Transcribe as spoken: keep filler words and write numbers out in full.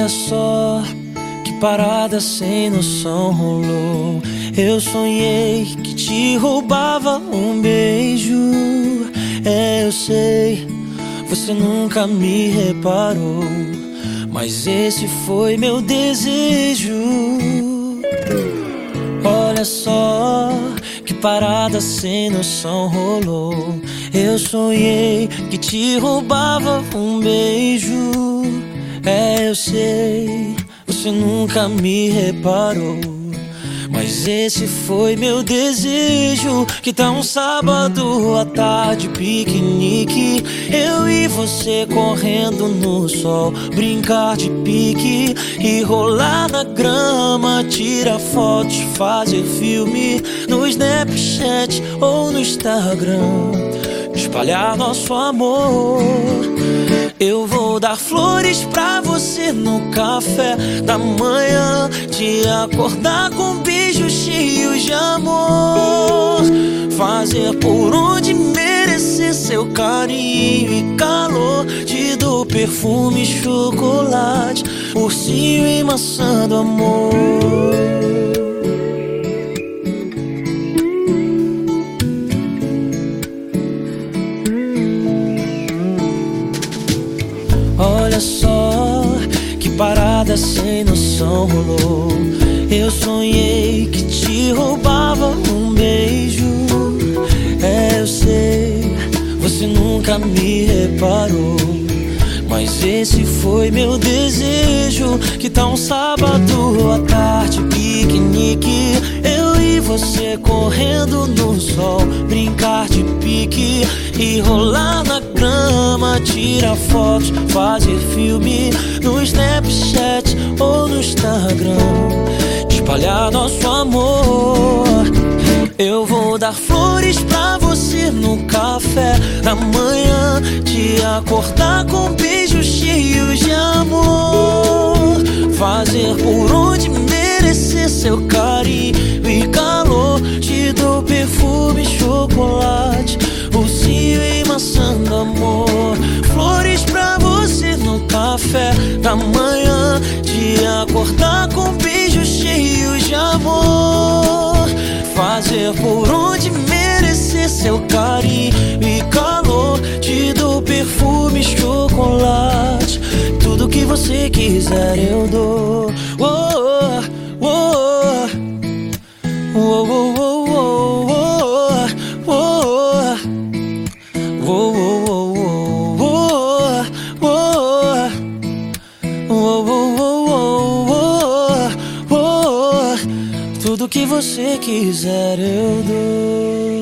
só, que parada sem noção rolou. Eu sonhei que te roubava um beijo. É, eu sei, você nunca me reparou, mas esse foi meu desejo. Olha só, que parada sem noção rolou. Eu sonhei que te roubava um beijo. É, eu sei, você nunca me reparou, mas esse foi meu desejo. Que tá um sábado à tarde, piquenique, eu e você correndo no sol, brincar de pique e rolar na grama, tirar fotos, fazer filme no Snapchat ou no Instagram, espalhar nosso amor. Eu vou dar flores pra você no café da manhã, te acordar com beijos cheios de amor, fazer por onde merecer seu carinho e calor. Te dou perfume, chocolate, ursinho e maçã do amor. Olha só, que parada sem noção rolou. Eu sonhei que te roubava um beijo. É, eu sei, você nunca me reparou, mas esse foi meu desejo. Que tá um sábado à tarde, piquenique, eu e você correndo no sol, brincar de pique e rolar na grama, tirar fotos, fazer filme no Snapchat ou no Instagram, espalhar nosso amor. Eu vou dar flores pra você no café da manhã, te acordar com beijos cheios de amor, fazer por onde merecer seu carinho e calor. Te dou perfume, chocolate, ursinho e maçã do amor. Flores pra você no café da manhã, te acordar com beijos cheios de amor, fazer por onde merecer seu carinho e calor. Te dou perfume, chocolate, tudo que você quiser eu dou. Oh, oh, oh, oh, oh, oh, oh, oh, tudo que você quiser eu dou.